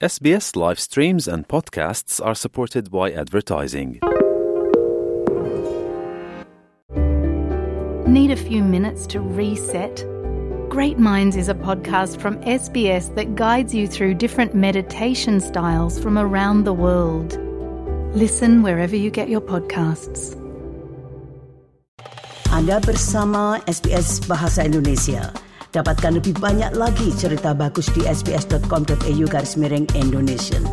SBS live streams and podcasts are supported by advertising. Need a few minutes to reset? Great Minds is a podcast from SBS that guides you through different meditation styles from around the world. Listen wherever you get your podcasts. Anda bersama SBS Bahasa Indonesia. Dapatkan lebih banyak lagi cerita bagus di sbs.com.au/Indonesian.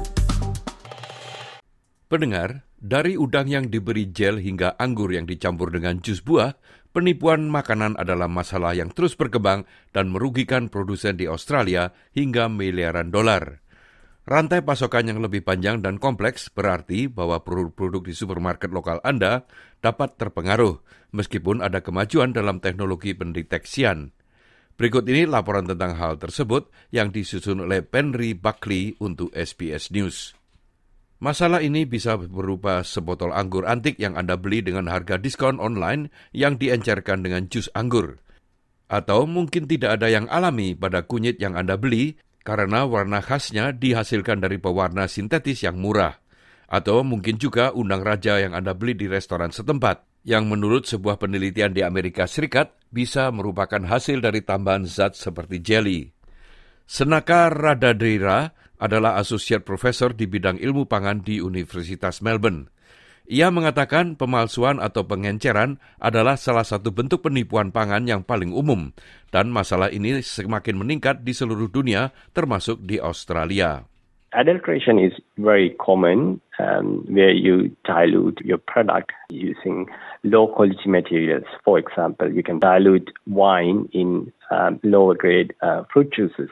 Pendengar, dari udang yang diberi gel hingga anggur yang dicampur dengan jus buah, penipuan makanan adalah masalah yang terus berkembang dan merugikan produsen di Australia hingga miliaran dolar. Rantai pasokan yang lebih panjang dan kompleks berarti bahwa produk-produk di supermarket lokal Anda dapat terpengaruh, meskipun ada kemajuan dalam teknologi pendeteksian. Berikut ini laporan tentang hal tersebut yang disusun oleh Penry Buckley untuk SBS News. Masalah ini bisa berupa sebotol anggur antik yang Anda beli dengan harga diskon online yang diencerkan dengan jus anggur. Atau mungkin tidak ada yang alami pada kunyit yang Anda beli karena warna khasnya dihasilkan dari pewarna sintetis yang murah. Atau mungkin juga undang raja yang Anda beli di restoran setempat, yang menurut sebuah penelitian di Amerika Serikat bisa merupakan hasil dari tambahan zat seperti jelly. Senaka Radadrira adalah Associate Professor di bidang ilmu pangan di Universitas Melbourne. Ia mengatakan pemalsuan atau pengenceran adalah salah satu bentuk penipuan pangan yang paling umum, dan masalah ini semakin meningkat di seluruh dunia, termasuk di Australia. Adulteration is very common where you dilute your product using low quality materials. For example, you can dilute wine in lower grade fruit juices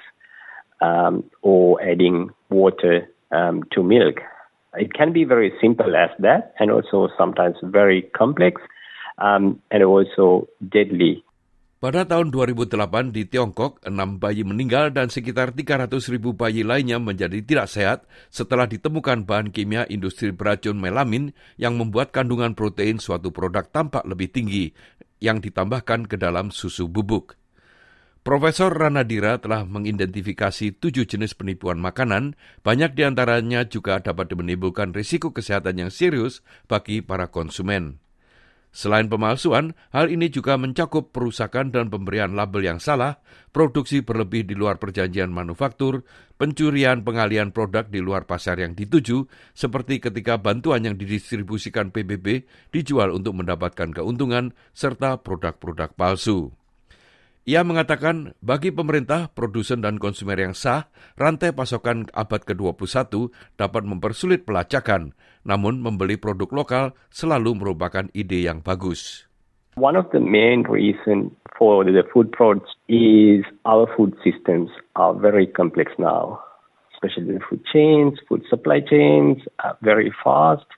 or adding water to milk. It can be very simple as that and also sometimes very complex and also deadly. Pada tahun 2008 di Tiongkok, 6 bayi meninggal dan sekitar 300.000 bayi lainnya menjadi tidak sehat setelah ditemukan bahan kimia industri beracun melamin yang membuat kandungan protein suatu produk tampak lebih tinggi yang ditambahkan ke dalam susu bubuk. Profesor Ranadira telah mengidentifikasi 7 jenis penipuan makanan, banyak diantaranya juga dapat menimbulkan risiko kesehatan yang serius bagi para konsumen. Selain pemalsuan, hal ini juga mencakup perusakan dan pemberian label yang salah, produksi berlebih di luar perjanjian manufaktur, pencurian pengalian produk di luar pasar yang dituju, seperti ketika bantuan yang didistribusikan PBB dijual untuk mendapatkan keuntungan, serta produk-produk palsu. Ia mengatakan, bagi pemerintah, produsen dan konsumen yang sah, rantai pasokan abad ke-21 dapat mempersulit pelacakan, namun membeli produk lokal selalu merupakan ide yang bagus. One of the main reasons for the food frauds is our food systems are very complex now, especially the food chains, food supply chains are very fast,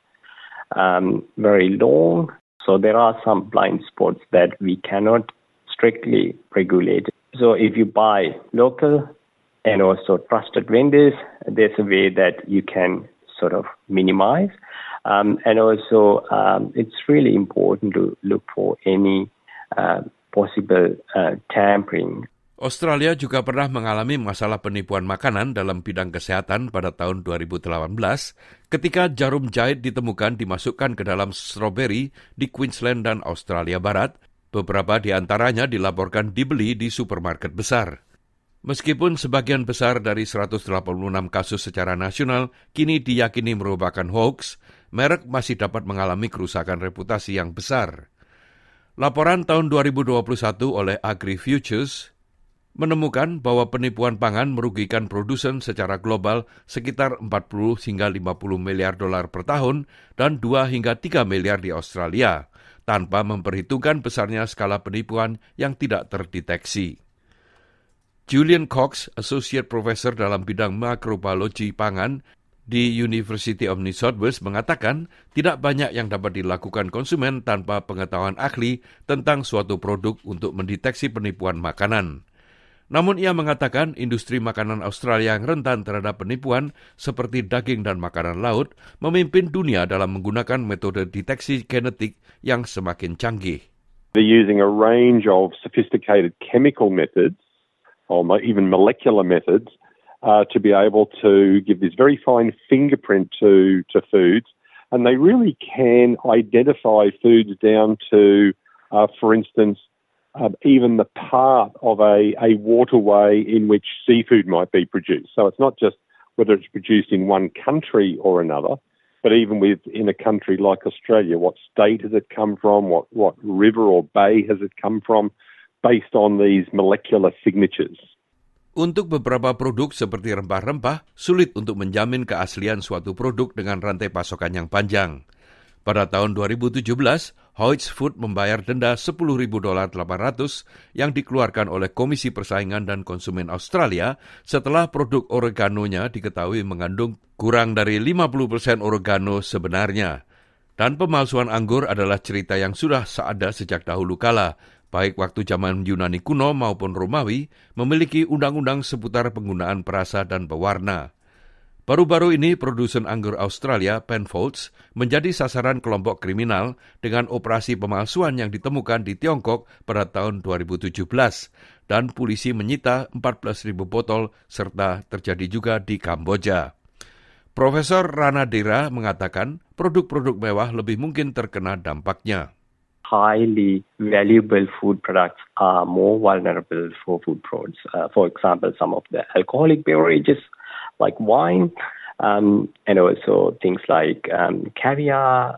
very long. So there are some blind spots that we cannot strictly regulated. So if you buy local and also trusted vendors, there's a way that you can sort of minimize. And also it's really important to look for any possible tampering. Australia juga pernah mengalami masalah penipuan makanan dalam bidang kesehatan pada tahun 2018 ketika jarum jahit ditemukan dimasukkan ke dalam stroberi di Queensland dan Australia Barat. Beberapa di antaranya dilaporkan dibeli di supermarket besar. Meskipun sebagian besar dari 186 kasus secara nasional kini diyakini merupakan hoax, merek masih dapat mengalami kerusakan reputasi yang besar. Laporan tahun 2021 oleh AgriFutures menemukan bahwa penipuan pangan merugikan produsen secara global sekitar 40 hingga 50 miliar dolar per tahun dan 2 hingga 3 miliar di Australia, tanpa memperhitungkan besarnya skala penipuan yang tidak terdeteksi. Julian Cox, Associate Professor dalam bidang makrobiologi pangan di University of New South Wales mengatakan tidak banyak yang dapat dilakukan konsumen tanpa pengetahuan ahli tentang suatu produk untuk mendeteksi penipuan makanan. Namun ia mengatakan industri makanan Australia yang rentan terhadap penipuan seperti daging dan makanan laut memimpin dunia dalam menggunakan metode deteksi genetik yang semakin canggih. They're using a range of sophisticated chemical methods or even molecular methods to be able to give this very fine fingerprint to foods. And they really can identify foods down to, for instance, even the part of a waterway in which seafood might be produced. So it's not just whether it's produced in one country or another, but even within a country like Australia, what state has it come from, what river or bay has it come from, based on these molecular signatures. Untuk beberapa produk seperti rempah-rempah, sulit untuk menjamin keaslian suatu produk dengan rantai pasokan yang panjang. Pada tahun 2017, Hoyts Food membayar denda $10,800 yang dikeluarkan oleh Komisi Persaingan dan Konsumen Australia setelah produk oreganonya diketahui mengandung kurang dari 50% oregano sebenarnya. Dan pemalsuan anggur adalah cerita yang sudah ada sejak dahulu kala. Baik waktu zaman Yunani kuno maupun Romawi, memiliki undang-undang seputar penggunaan perasa dan pewarna. Baru-baru ini, produsen anggur Australia, Penfolds, menjadi sasaran kelompok kriminal dengan operasi pemalsuan yang ditemukan di Tiongkok pada tahun 2017, dan polisi menyita 14,000 botol serta terjadi juga di Kamboja. Profesor Ranadira mengatakan produk-produk mewah lebih mungkin terkena dampaknya. Highly valuable food products are more vulnerable for food frauds. For example, some of the alcoholic beverages like wine, and also things like caviar,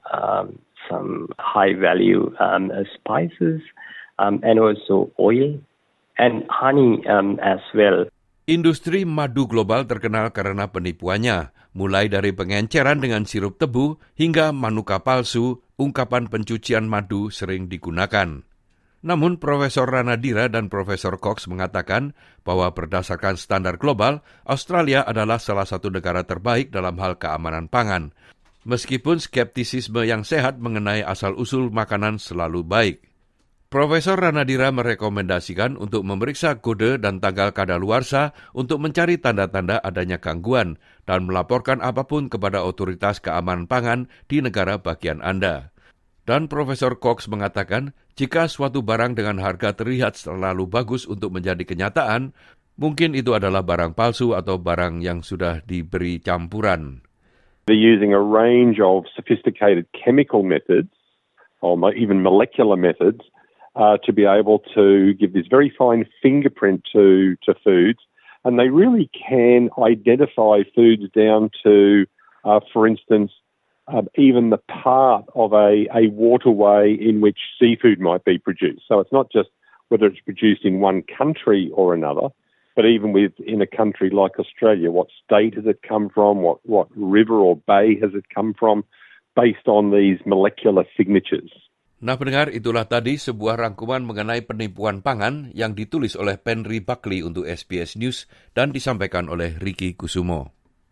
some high value spices, and also oil and honey as well. Industri madu global terkenal karena penipuannya, mulai dari pengenceran dengan sirup tebu hingga manuka palsu, ungkapan pencucian madu sering digunakan. Namun Profesor Ranadira dan Profesor Cox mengatakan bahwa berdasarkan standar global, Australia adalah salah satu negara terbaik dalam hal keamanan pangan, meskipun skeptisisme yang sehat mengenai asal-usul makanan selalu baik. Profesor Ranadira merekomendasikan untuk memeriksa kode dan tanggal kadaluarsa untuk mencari tanda-tanda adanya gangguan dan melaporkan apapun kepada otoritas keamanan pangan di negara bagian Anda. Dan Profesor Cox mengatakan, jika suatu barang dengan harga terlihat terlalu bagus untuk menjadi kenyataan, mungkin itu adalah barang palsu atau barang yang sudah diberi campuran. They're using a range of sophisticated chemical methods, or even molecular methods, to be able to give this very fine fingerprint to foods. And they really can identify foods down to, for instance, even the part of a waterway in which seafood might be produced. So it's not just whether it's produced in one country or another, but even within a country like Australia, what state has it come from, what river or bay has it come from, based on these molecular signatures. Nah pendengar, itulah tadi sebuah rangkuman mengenai penipuan pangan yang ditulis oleh Penry Buckley untuk SBS News dan disampaikan oleh Ricky Kusumo.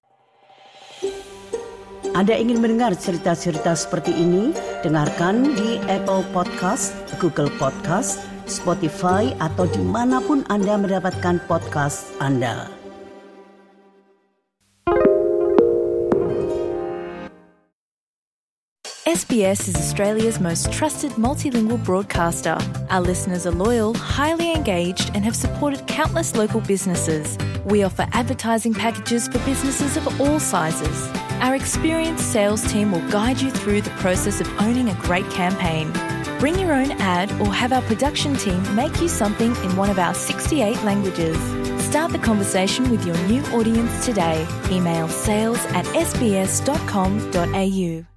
Anda ingin mendengar cerita-cerita seperti ini? Dengarkan di Apple Podcast, Google Podcast, Spotify, atau dimanapun Anda mendapatkan podcast Anda. SBS is Australia's most trusted multilingual broadcaster. Our listeners are loyal, highly engaged, and have supported countless local businesses. We offer advertising packages for businesses of all sizes. Our experienced sales team will guide you through the process of owning a great campaign. Bring your own ad or have our production team make you something in one of our 68 languages. Start the conversation with your new audience today. Email sales@sbs.com.au.